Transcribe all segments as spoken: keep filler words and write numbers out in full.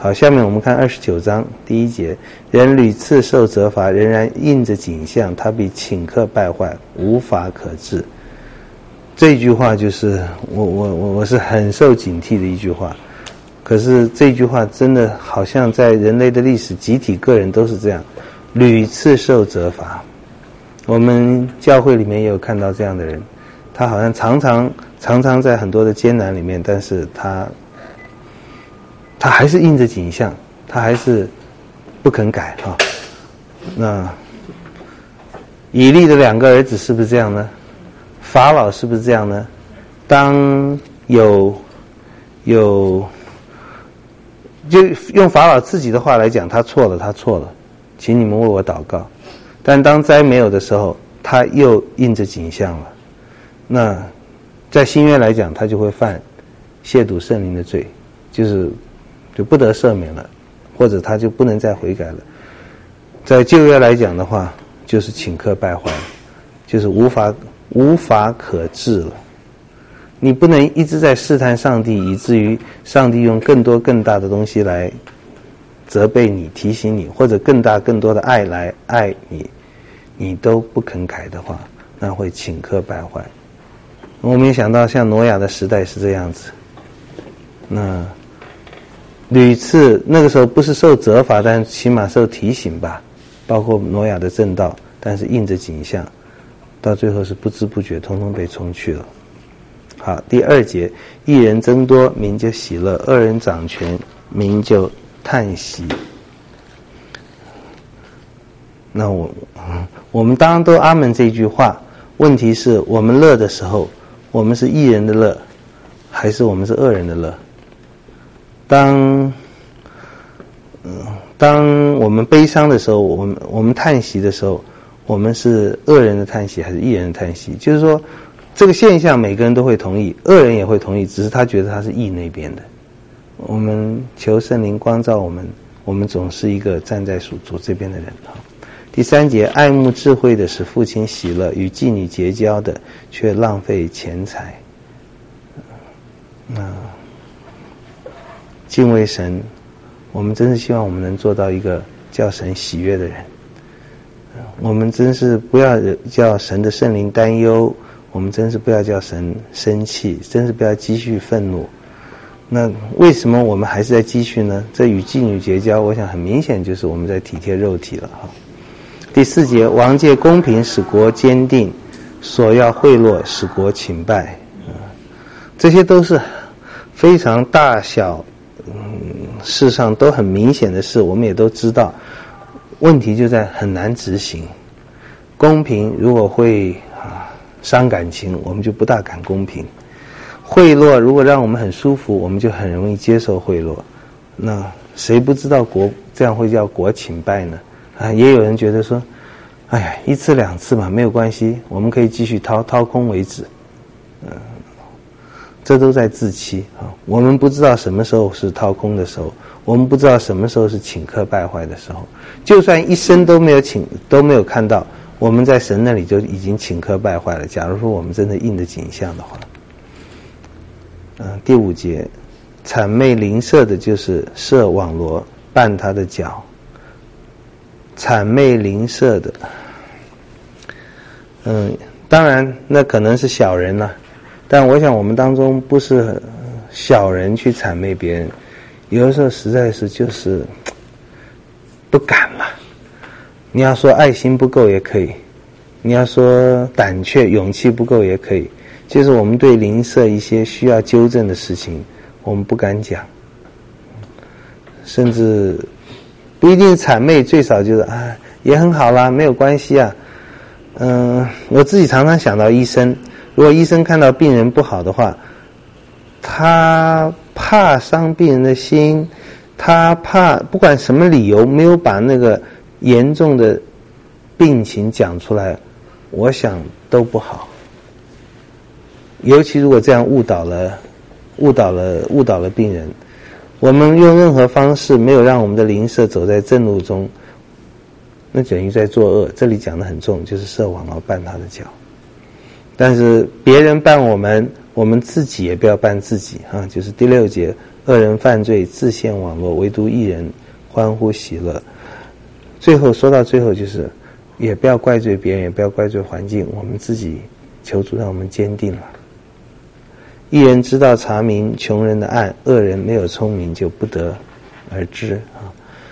好，下面我们看二十九章第一节，人屡次受责罚，仍然应着景象，他必顷刻败坏，无法可治。这句话就是我我我我是很受警惕的一句话。可是这句话真的好像在人类的历史，集体个人都是这样，屡次受责罚。我们教会里面也有看到这样的人，他好像常常常常在很多的艰难里面，但是他他还是应着景象，他还是不肯改啊。那以利的两个儿子是不是这样呢？法老是不是这样呢？当有有就用法老自己的话来讲，他错了，他错了，请你们为我祷告。但当灾没有的时候，他又应着景象了。那在新约来讲，他就会犯亵渎圣灵的罪，就是就不得赦免了，或者他就不能再悔改了。在旧约来讲的话，就是顷刻败坏，就是无法无法可治了。你不能一直在试探上帝，以至于上帝用更多更大的东西来责备你、提醒你，或者更大更多的爱来爱你，你都不肯改的话，那会顷刻败坏。我们也想到像挪亚的时代是这样子，那屡次那个时候不是受责罚，但起码受提醒吧，包括挪亚的正道，但是应着景象，到最后是不知不觉通通被冲去了。好，第二节，一人增多，民就喜乐；二人掌权，民就叹息。那我我们当然都阿门这句话，问题是我们乐的时候，我们是一人的乐，还是我们是二人的乐？当嗯，当我们悲伤的时候，我们我们叹息的时候，我们是二人的叹息还是一人的叹息？就是说这个现象每个人都会同意，二人也会同意，只是他觉得他是义那边的。我们求圣灵光照我们，我们总是一个站在属主这边的人。第三节，爱慕智慧的使父亲喜乐，与妓女结交的却浪费钱财。那敬畏神，我们真是希望我们能做到一个叫神喜悦的人。我们真是不要叫神的圣灵担忧，我们真是不要叫神生气，真是不要积蓄愤怒。那为什么我们还是在积蓄呢？这与妓女结交，我想很明显就是我们在体贴肉体了哈。第四节，王借公平使国坚定，索要贿赂使国倾败。嗯，这些都是非常大小，嗯，事上都很明显的事，我们也都知道。问题就在很难执行。公平如果会啊伤感情，我们就不大敢公平。贿赂如果让我们很舒服，我们就很容易接受贿赂。那谁不知道国这样会叫国倾败呢？啊，也有人觉得说，哎呀，一次两次嘛，没有关系，我们可以继续掏掏空为止。嗯，这都在自欺啊！我们不知道什么时候是掏空的时候，我们不知道什么时候是顷刻败坏的时候。就算一生都没有请都没有看到，我们在神那里就已经顷刻败坏了。假如说我们真的应着景象的话，嗯，第五节，谄媚邻舍的就是设网罗绊他的脚。谄媚邻舍的，嗯，当然那可能是小人了，但我想我们当中不是小人去谄媚别人，有的时候实在是就是不敢了。你要说爱心不够也可以，你要说胆怯勇气不够也可以，就是我们对邻舍一些需要纠正的事情我们不敢讲，甚至不一定谄媚，最少就是啊也很好啦，没有关系啊。嗯、呃，我自己常常想到医生，如果医生看到病人不好的话，他怕伤病人的心，他怕不管什么理由没有把那个严重的病情讲出来，我想都不好。尤其如果这样误导了误导了误导了病人，我们用任何方式没有让我们的邻舍走在正路中，那等于在作恶。这里讲得很重，就是设网罗绊他的脚。但是别人绊我们，我们自己也不要绊自己啊！就是第六节， 恶人犯罪自陷网络，唯独一人欢呼喜乐。最后说到最后，就是也不要怪罪别人，也不要怪罪环境，我们自己求主让我们坚定了。一人知道查明穷人的暗，恶人没有聪明就不得而知啊。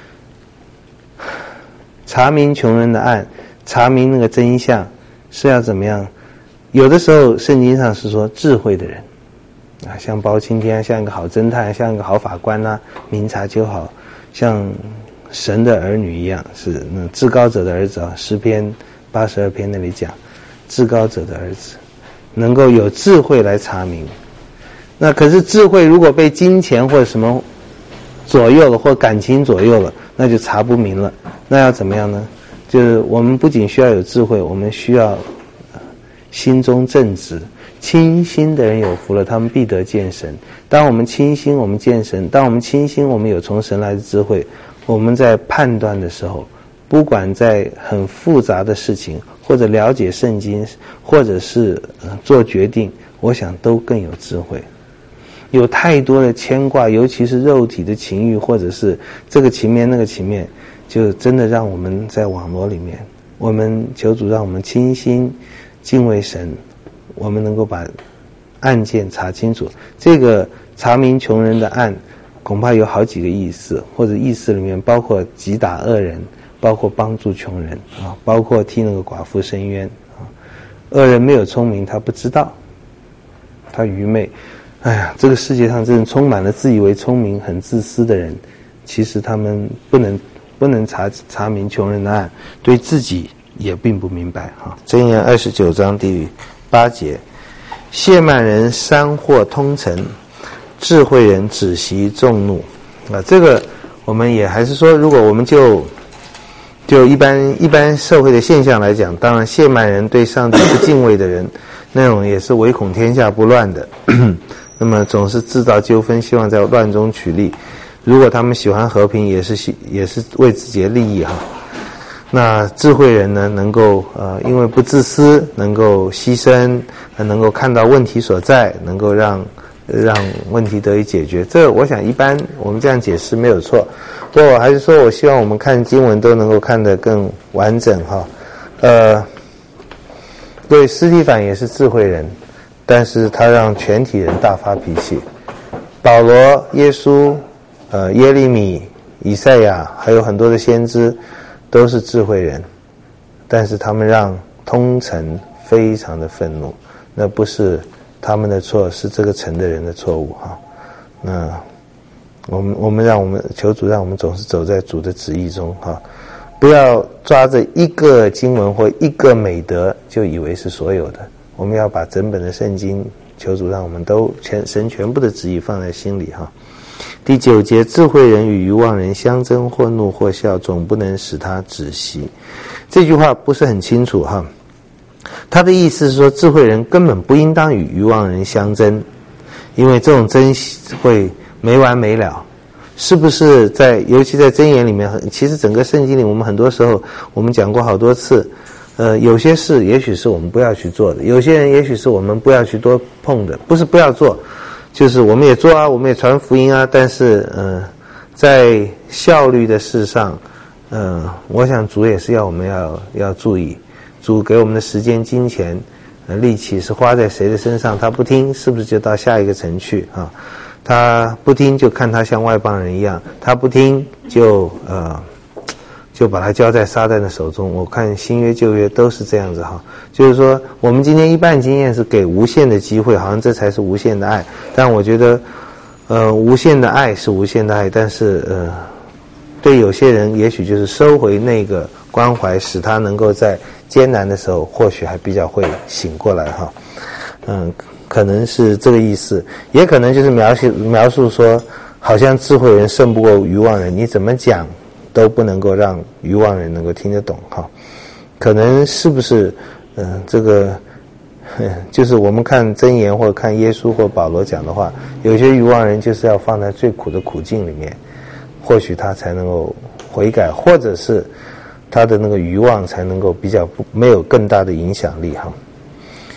查明穷人的暗，查明那个真相是要怎么样？有的时候圣经上是说智慧的人啊，像包青天，像一个好侦探，像一个好法官啊，明察秋毫，像神的儿女一样，是那至高者的儿子啊。诗篇八十二篇那里讲，至高者的儿子能够有智慧来查明。那可是智慧如果被金钱或者什么左右了，或感情左右了，那就查不明了。那要怎么样呢？就是我们不仅需要有智慧，我们需要心中正直。清心的人有福了，他们必得见神。当我们清心，我们见神；当我们清心，我们有从神来的智慧。我们在判断的时候，不管在很复杂的事情，或者了解圣经，或者是、呃、做决定，我想都更有智慧。有太多的牵挂，尤其是肉体的情欲，或者是这个情面那个情面，就真的让我们在网络里面，我们求主让我们清心敬畏神，我们能够把案件查清楚。这个查明穷人的案恐怕有好几个意思，或者意思里面包括击打恶人，包括帮助穷人啊，包括替那个寡妇伸冤啊。恶人没有聪明，他不知道，他愚昧。哎呀，这个世界上真的充满了自以为聪明、很自私的人，其实他们不能不能查查明穷人的案，对自己也并不明白哈。箴言二十九章第八节，亵慢人煽惑通陈，智慧人止息众怒啊。这个我们也还是说，如果我们就就一般一般社会的现象来讲，当然亵慢人对上帝不敬畏的人，那种也是唯恐天下不乱的。那么总是制造纠纷，希望在乱中取利。如果他们喜欢和平，也是也是为自己的利益哈。那智慧人呢，能够呃，因为不自私，能够牺牲，能够看到问题所在，能够让让问题得以解决。这我想一般我们这样解释没有错。不过我还是说，我希望我们看经文都能够看得更完整哈。呃，对，司提反也是智慧人。但是他让全体人大发脾气。保罗、耶稣、呃耶利米、以赛亚，还有很多的先知，都是智慧人，但是他们让通城非常的愤怒。那不是他们的错，是这个城的人的错误哈。那我们我们让我们求主，让我们总是走在主的旨意中哈，不要抓着一个经文或一个美德就以为是所有的。我们要把整本的圣经，求主让我们都全神全部的旨意放在心里哈。第九节，智慧人与愚妄人相争，或怒或笑，总不能使他止息。这句话不是很清楚哈。他的意思是说，智慧人根本不应当与愚妄人相争，因为这种争会没完没了。是不是在尤其在箴言里面，其实整个圣经里，我们很多时候我们讲过好多次。呃，有些事也许是我们不要去做的，有些人也许是我们不要去多碰的，不是不要做，就是我们也做啊，我们也传福音啊，但是呃，在效率的事上，呃，我想主也是要我们要要注意，主给我们的时间、金钱、呃力气是花在谁的身上，他不听，是不是就到下一个城去啊？他不听就看他像外邦人一样，他不听就呃。就把它交在撒旦的手中。我看新约旧约都是这样子哈，就是说我们今天一般经验是给无限的机会，好像这才是无限的爱。但我觉得，呃，无限的爱是无限的爱，但是呃，对有些人也许就是收回那个关怀，使他能够在艰难的时候，或许还比较会醒过来哈。嗯，可能是这个意思，也可能就是描述描述说，好像智慧人胜不过愚妄人，你怎么讲都不能够让愚妄人能够听得懂哈。可能是不是嗯、呃、这个就是我们看箴言或者看耶稣或保罗讲的话，有些愚妄人就是要放在最苦的苦境里面，或许他才能够悔改，或者是他的那个愚妄才能够比较不没有更大的影响力哈。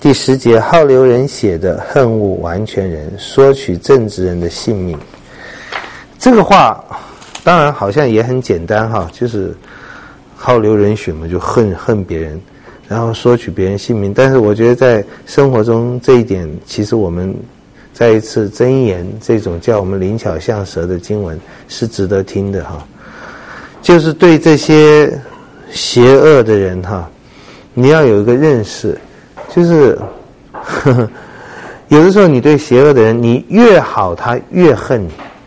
第十节，好流人血的恨恶完全人，索取正直人的性命。这个话当然好像也很简单哈，就是好流人血嘛，就恨恨别人，然后索取别人性命。但是我觉得在生活中这一点，其实我们再一次箴言这种叫我们灵巧像蛇的经文是值得听的哈。就是对这些邪恶的人哈，你要有一个认识，就是呵呵有的时候你对邪恶的人，你越好他越恨你。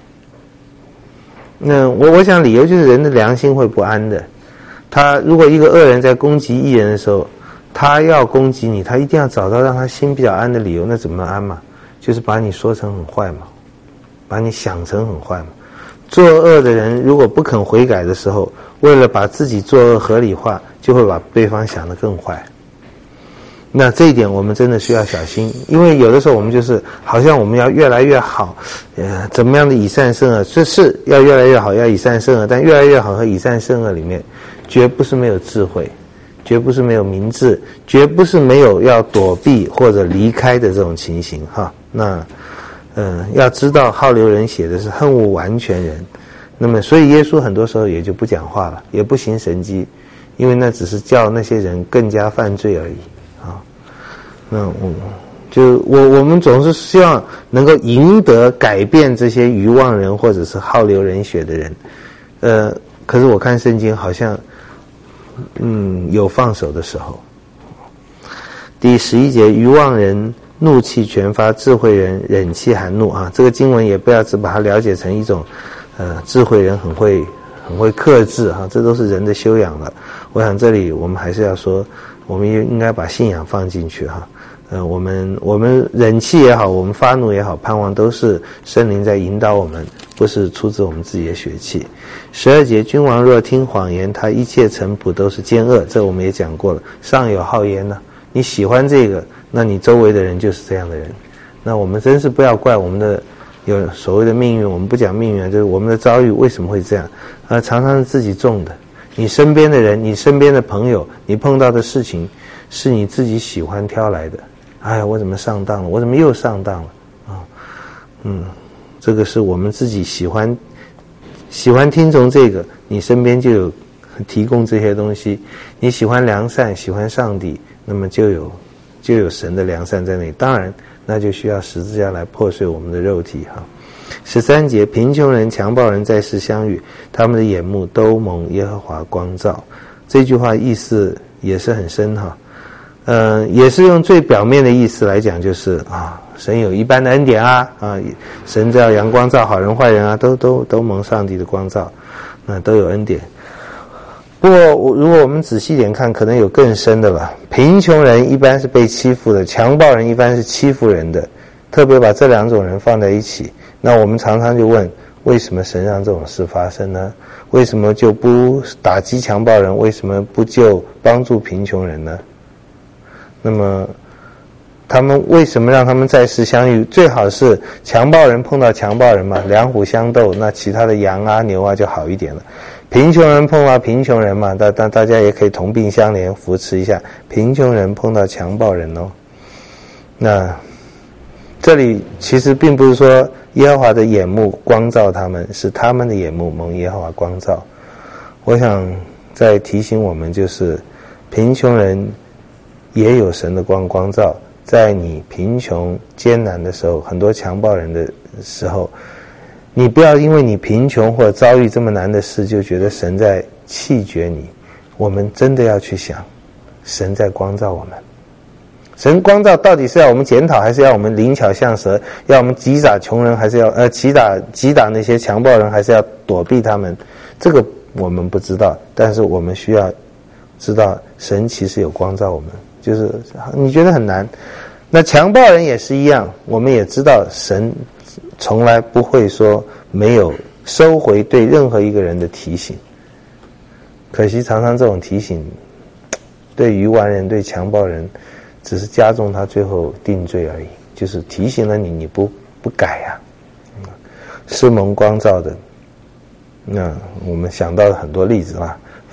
那我我想理由就是人的良心会不安的。他如果一个恶人在攻击义人的时候，他要攻击你，他一定要找到让他心比较安的理由。那怎么安嘛？就是把你说成很坏嘛，把你想成很坏嘛。作恶的人如果不肯悔改的时候，为了把自己作恶合理化，就会把对方想得更坏。那这一点我们真的需要小心，因为有的时候我们就是好像我们要越来越好，呃，怎么样的以善胜恶，这是要越来越好，要以善胜恶，但越来越好和以善胜恶里面，绝不是没有智慧，绝不是没有明智，绝不是没有要躲避或者离开的这种情形哈。那呃，要知道好流人血的是恨恶完全人，那么所以耶稣很多时候也就不讲话了，也不行神迹，因为那只是叫那些人更加犯罪而已啊。那我就我我们总是希望能够赢得改变这些愚妄人或者是好流人血的人，呃，可是我看圣经好像嗯有放手的时候。第十一节，愚妄人怒气全发，智慧人忍气含怒啊。这个经文也不要只把它了解成一种呃智慧人很会很会克制哈，这都是人的修养了。我想这里我们还是要说，我们也应该把信仰放进去哈。呃，我们我们忍气也好，我们发怒也好，盼望都是圣灵在引导我们，不是出自我们自己的血气。十二节，君王若听谎言，他一切臣仆都是奸恶，这我们也讲过了。上有好言呢，你喜欢这个，那你周围的人就是这样的人。那我们真是不要怪我们的有所谓的命运，我们不讲命运，就是我们的遭遇为什么会这样，呃，常常是自己种的。你身边的人，你身边的朋友，你碰到的事情，是你自己喜欢挑来的。哎呀，我怎么上当了？我怎么又上当了？啊，嗯，这个是我们自己喜欢喜欢听从这个，你身边就有提供这些东西。你喜欢良善，喜欢上帝，那么就有就有神的良善在那里。当然，那就需要十字架来破碎我们的肉体哈。十三节，贫穷人、强暴人在世相遇，他们的眼目都蒙耶和华光照。这句话意思也是很深哈。呃，也是用最表面的意思来讲，就是啊，神有一般的恩典啊，啊，神只要阳光照好人坏人啊，都都都蒙上帝的光照，那都有恩典。不过，如果我们仔细点看，可能有更深的了。贫穷人一般是被欺负的，强暴人一般是欺负人的，特别把这两种人放在一起，那我们常常就问，为什么神让这种事发生呢？为什么就不打击强暴人？为什么不就帮助贫穷人呢？那么他们为什么让他们在世相遇？最好是强暴人碰到强暴人嘛，两虎相斗，那其他的羊啊牛啊就好一点了。贫穷人碰到贫穷人嘛，大大大家也可以同病相怜，扶持一下。贫穷人碰到强暴人哦，那这里其实并不是说耶和华的眼目光照他们，是他们的眼目蒙耶和华光照。我想再提醒我们，就是贫穷人也有神的光光照，在你贫穷艰难的时候，很多强暴人的时候，你不要因为你贫穷或者遭遇这么难的事就觉得神在弃绝你。我们真的要去想，神在光照我们。神光照到底是要我们检讨，还是要我们灵巧像蛇，要我们击打穷人，还是要呃击打击打那些强暴人，还是要躲避他们？这个我们不知道，但是我们需要知道神其实有光照我们。就是你觉得很难，那强暴人也是一样，我们也知道神从来不会说没有收回对任何一个人的提醒，可惜常常这种提醒对愚顽人对强暴人只是加重他最后定罪而已，就是提醒了你，你不不改啊。是蒙光照的，那我们想到了很多例子啦，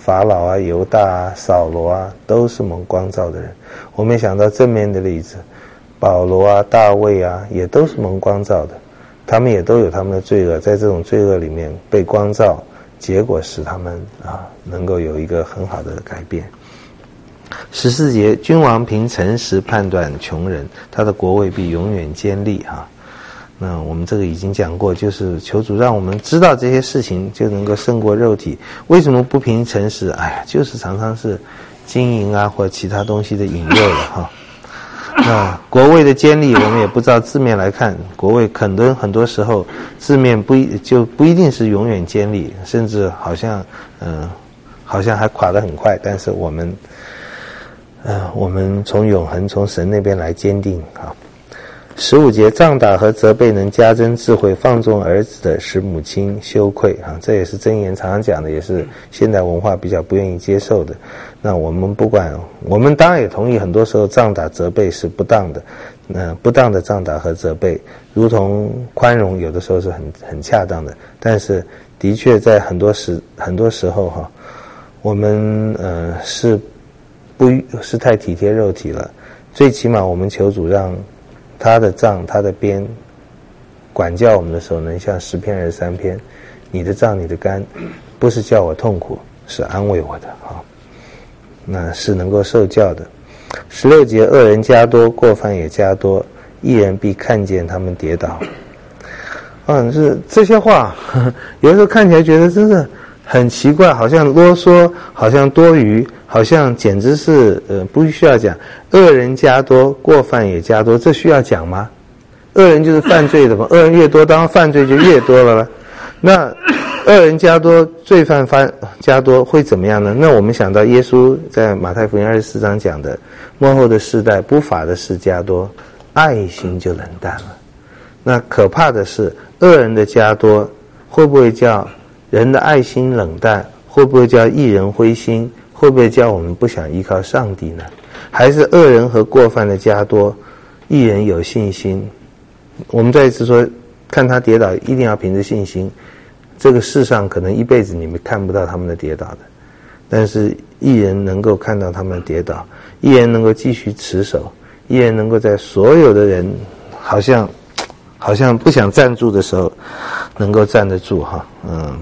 法老啊、犹大啊、扫罗啊，都是蒙光照的人。我们也想到正面的例子，保罗啊、大卫啊，也都是蒙光照的，他们也都有他们的罪恶，在这种罪恶里面被光照，结果使他们啊能够有一个很好的改变。十四节，君王凭诚实判断穷人，他的国位必永远坚立啊。那我们这个已经讲过，就是求主让我们知道这些事情，就能够胜过肉体。为什么不凭诚实？哎呀，就是常常是金银啊或者其他东西的引诱了哈。那国位的坚立，我们也不照字面来看，国位很多很多时候字面不一就不一定是永远坚立，甚至好像嗯、呃，好像还垮得很快。但是我们呃，我们从永恒从神那边来坚定啊。十五节，杖打和责备能加增智慧，放纵儿子的使母亲羞愧啊，这也是箴言常常讲的，也是现代文化比较不愿意接受的。那我们不管，我们当然也同意，很多时候杖打责备是不当的，那不当的杖打和责备，如同宽容，有的时候是很很恰当的。但是的确在很多时很多时候哈，我们呃是不是太体贴肉体了。最起码我们求主让他的杖他的鞭管教我们的时候，能像诗篇二十三篇，你的杖你的竿不是叫我痛苦，是安慰我的啊，那是能够受教的。十六节，恶人加多，过犯也加多，义人必看见他们跌倒。嗯，是这些话呵呵有的时候看起来觉得真是很奇怪，好像啰嗦，好像多余，好像简直是呃不需要讲。恶人加多，过犯也加多，这需要讲吗？恶人就是犯罪的嘛，恶人越多，当然犯罪就越多了了。那恶人加多，罪犯犯加多会怎么样呢？那我们想到耶稣在马太福音二十四章讲的，末后的世代不法的事加多，爱心就冷淡了。那可怕的是，恶人的加多会不会叫人的爱心冷淡？会不会叫义人灰心？会不会叫我们不想依靠上帝呢？还是恶人和过犯的加多，义人有信心？我们再一次说，看他跌倒一定要凭着信心。这个世上可能一辈子你们看不到他们的跌倒的，但是义人能够看到他们的跌倒，义人能够继续持守，义人能够在所有的人好像好像不想站住的时候能够站得住哈。嗯，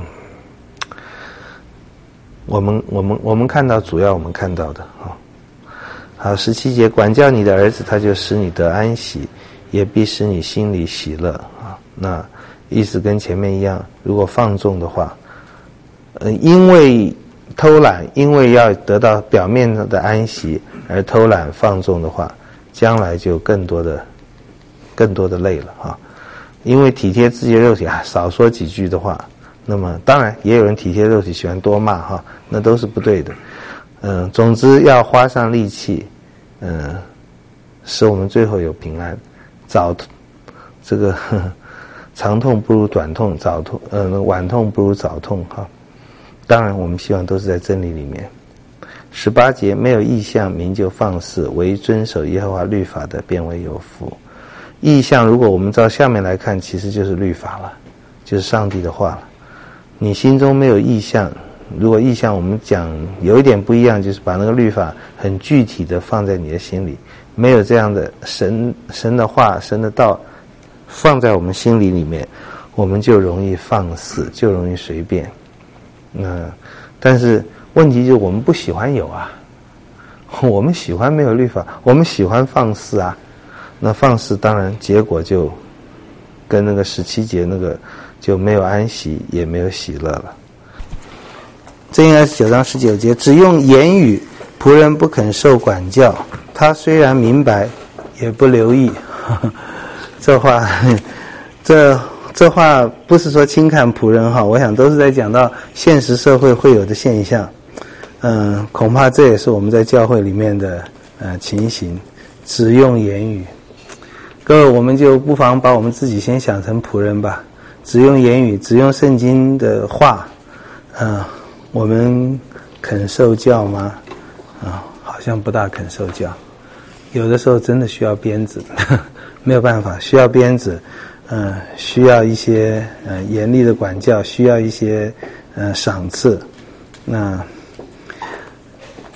我们我们我们看到主要我们看到的啊。好，十七节，管教你的儿子，他就使你得安息，也必使你心里喜乐啊。那意思跟前面一样，如果放纵的话，呃，因为偷懒，因为要得到表面的安息而偷懒放纵的话，将来就更多的更多的累了啊。因为体贴自己的肉体啊，少说几句的话，那么当然也有人体贴肉体喜欢多骂哈，那都是不对的。嗯、呃，总之要花上力气，嗯、呃，使我们最后有平安。早这个呵呵长痛不如短痛，早痛呃晚痛不如早痛哈。当然我们希望都是在真理里面。十八节，没有异象民就放肆，唯遵守耶和华律法的便为有福。异象如果我们照下面来看，其实就是律法了，就是上帝的话了。你心中没有异象，如果异象我们讲有一点不一样，就是把那个律法很具体的放在你的心里，没有这样的神神的话神的道放在我们心里里面，我们就容易放肆，就容易随便。嗯，但是问题就是我们不喜欢有啊，我们喜欢没有律法，我们喜欢放肆啊。那放肆当然结果就跟那个十七节那个就没有安息，也没有喜乐了。箴言二十九章十九节，只用言语，仆人不肯受管教，他虽然明白，也不留意。呵呵这话，这这话不是说轻看仆人哈，我想都是在讲到现实社会会有的现象。嗯，恐怕这也是我们在教会里面的呃情形，只用言语。各位，我们就不妨把我们自己先想成仆人吧，只用言语，只用圣经的话，嗯、呃，我们肯受教吗？啊、呃，好像不大肯受教，有的时候真的需要鞭子，没有办法，需要鞭子，嗯、呃，需要一些呃严厉的管教，需要一些呃赏赐。那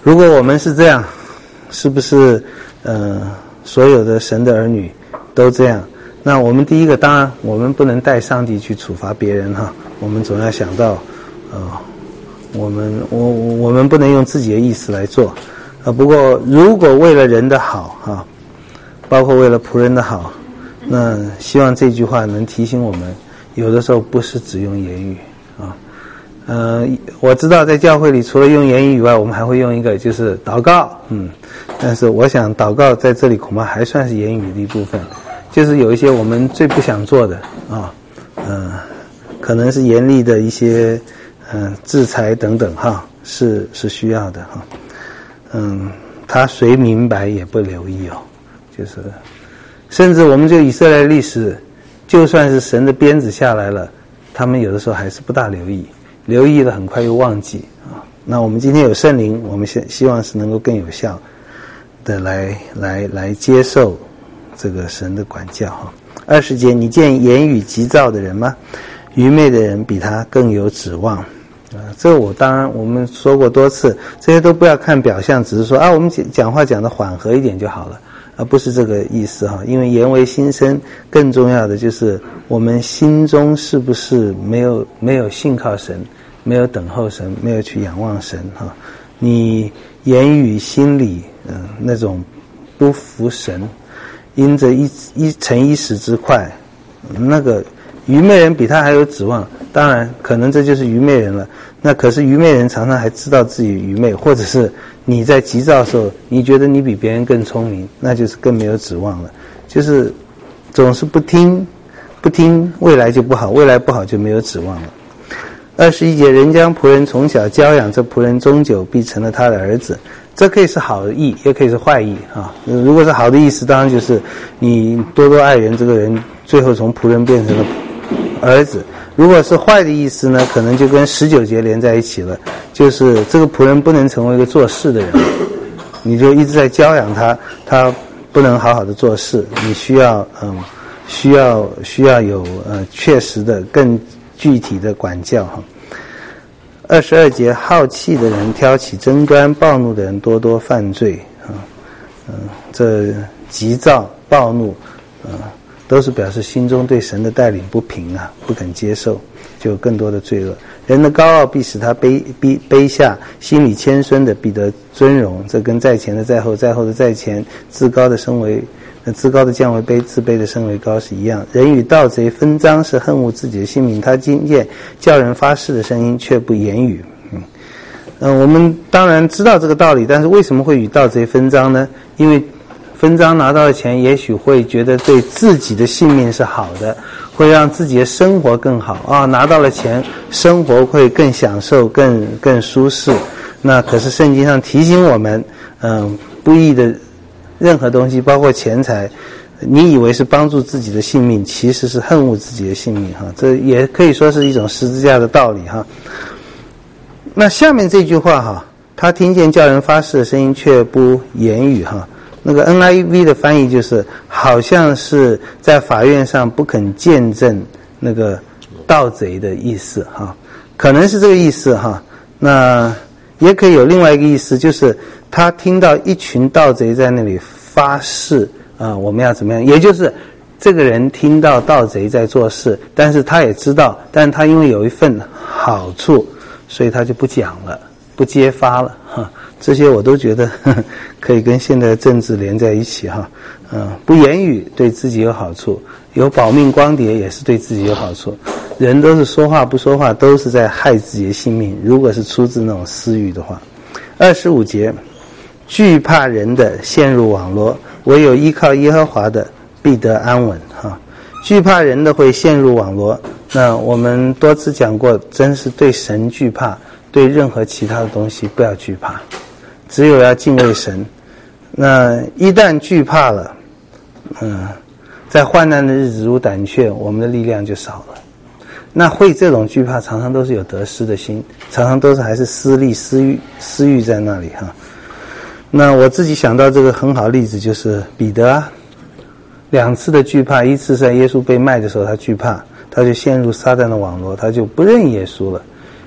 如果我们是这样，是不是呃所有的神的儿女都这样？那我们第一个，当然我们不能带上帝去处罚别人哈，我们总要想到呃我们我我们不能用自己的意思来做。呃不过如果为了人的好哈，包括为了仆人的好，那希望这句话能提醒我们，有的时候不是只用言语啊。呃，我知道在教会里除了用言语以外，我们还会用一个就是祷告，嗯，但是我想祷告在这里恐怕还算是言语的一部分，就是有一些我们最不想做的啊，嗯、呃，可能是严厉的一些嗯、呃、制裁等等哈，是是需要的哈，嗯，他谁明白也不留意哦，就是，甚至我们这以色列历史，就算是神的鞭子下来了，他们有的时候还是不大留意。留意了很快又忘记啊！那我们今天有圣灵，我们希希望是能够更有效的来来来接受这个神的管教哈。二十节，你见言语急躁的人吗？愚昧的人比他更有指望啊！这我当然我们说过多次，这些都不要看表象，只是说啊，我们讲话讲的缓和一点就好了。而不是这个意思哈，因为言为心声，更重要的就是我们心中是不是没有没有信靠神，没有等候神，没有去仰望神哈。你言语心里嗯、呃、那种不服神，因着一一成一时之快，那个愚昧人比他还有指望。当然可能这就是愚昧人了，那可是愚昧人常常还知道自己愚昧，或者是你在急躁的时候你觉得你比别人更聪明，那就是更没有指望了，就是总是不听不听，未来就不好，未来不好就没有指望了。二十一节，人将仆人从小教养，这仆人终久必成了他的儿子。这可以是好的意，也可以是坏意啊。如果是好的意思，当然就是你多多爱人，这个人最后从仆人变成了儿子。如果是坏的意思呢，可能就跟十九节连在一起了，就是这个仆人不能成为一个做事的人，你就一直在教养他，他不能好好的做事，你需要嗯需要需要有呃确实的更具体的管教哈。二十二节，好气的人挑起争端，暴怒的人多多犯罪啊，嗯，这急躁暴怒啊，都是表示心中对神的带领不平啊，不肯接受，就有更多的罪恶。人的高傲必使他卑卑卑下，心里谦孙的必得尊荣。这跟在前的在后，在后的在前，自高的升为自高的降为卑，自卑的升为高是一样。人与盗贼分赃，是恨恶自己的性命。他听见叫人发誓的声音，却不言语。嗯，呃，我们当然知道这个道理，但是为什么会与盗贼分赃呢？因为分赃拿到的钱，也许会觉得对自己的性命是好的，会让自己的生活更好啊！拿到了钱，生活会更享受、更更舒适。那可是圣经上提醒我们，嗯，不义的任何东西，包括钱财，你以为是帮助自己的性命，其实是恨恶自己的性命哈。这也可以说是一种十字架的道理哈。那下面这句话哈，他听见叫人发誓的声音，却不言语哈。那个 N I V 的翻译就是好像是在法院上不肯见证那个盗贼的意思哈，可能是这个意思哈。那也可以有另外一个意思，就是他听到一群盗贼在那里发誓啊、呃，我们要怎么样，也就是这个人听到盗贼在做事，但是他也知道，但是他因为有一份好处，所以他就不讲了，不揭发了哈。这些我都觉得呵呵可以跟现在的政治连在一起哈，嗯，不言语对自己有好处，有保命光碟也是对自己有好处。人都是说话不说话，都是在害自己的性命。如果是出自那种私欲的话，二十五节，惧怕人的陷入网罗，唯有依靠耶和华的必得安稳哈。惧怕人的会陷入网罗，那我们多次讲过，真是对神惧怕，对任何其他的东西不要惧怕。只有要敬畏神，那一旦惧怕了，嗯，在患难的日子如胆怯，我们的力量就少了。那会这种惧怕，常常都是有得失的心，常常都是还是私利、私欲、私欲在那里哈。那我自己想到这个很好的例子，就是彼得啊，两次的惧怕，一次是在耶稣被卖的时候他惧怕，他就陷入撒旦的网络，他就不认耶稣了。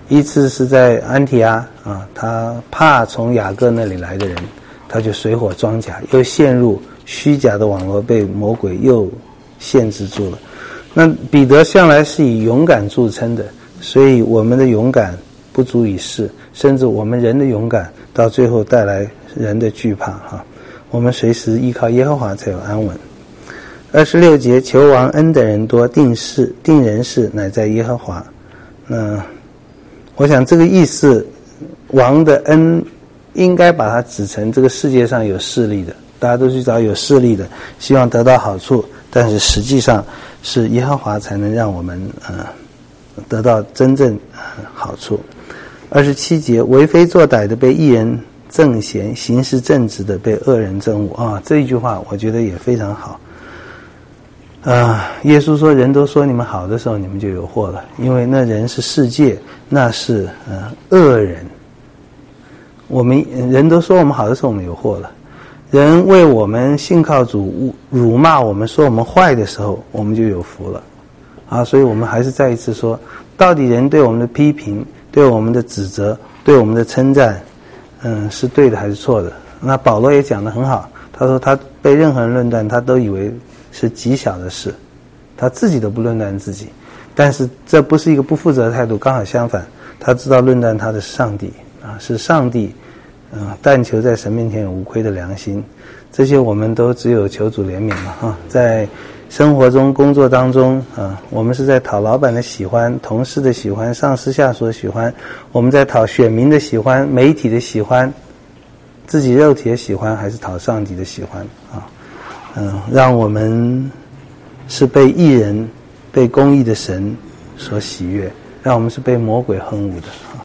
一次是在安提阿啊，他怕从雅各那里来的人，他就水火装甲，又陷入虚假的网络，被魔鬼又限制住了。那彼得向来是以勇敢著称的，所以我们的勇敢不足以事，甚至我们人的勇敢到最后带来人的惧怕哈。我们随时依靠耶和华才有安稳。二十六节，求王恩的人多，定事定人事乃在耶和华。那我想这个意思，王的恩应该把它指成这个世界上有势力的，大家都去找有势力的，希望得到好处，但是实际上是耶和华才能让我们呃得到真正、呃、好处。二十七节，为非作歹的被义人憎嫌，行事正直的被恶人憎恶啊，这一句话我觉得也非常好。啊，耶稣说人都说你们好的时候，你们就有祸了，因为那人是世界，那是呃恶人。我们人都说我们好的时候，我们有祸了。人为我们信靠主辱骂我们，说我们坏的时候，我们就有福了。啊，所以我们还是再一次说，到底人对我们的批评、对我们的指责、对我们的称赞，嗯，是对的还是错的？那保罗也讲得很好，他说他被任何人论断，他都以为是极小的事，他自己都不论断自己。但是这不是一个不负责的态度，刚好相反，他知道论断他的是上帝啊，是上帝，嗯、呃，但求在神面前有无亏的良心。这些我们都只有求主怜悯了哈。在生活中、工作当中啊，我们是在讨老板的喜欢、同事的喜欢、上司下属的喜欢，我们在讨选民的喜欢、媒体的喜欢、自己肉体的喜欢，还是讨上帝的喜欢啊？嗯，让我们是被义人、被公义的神所喜悦，让我们是被魔鬼恨恶的。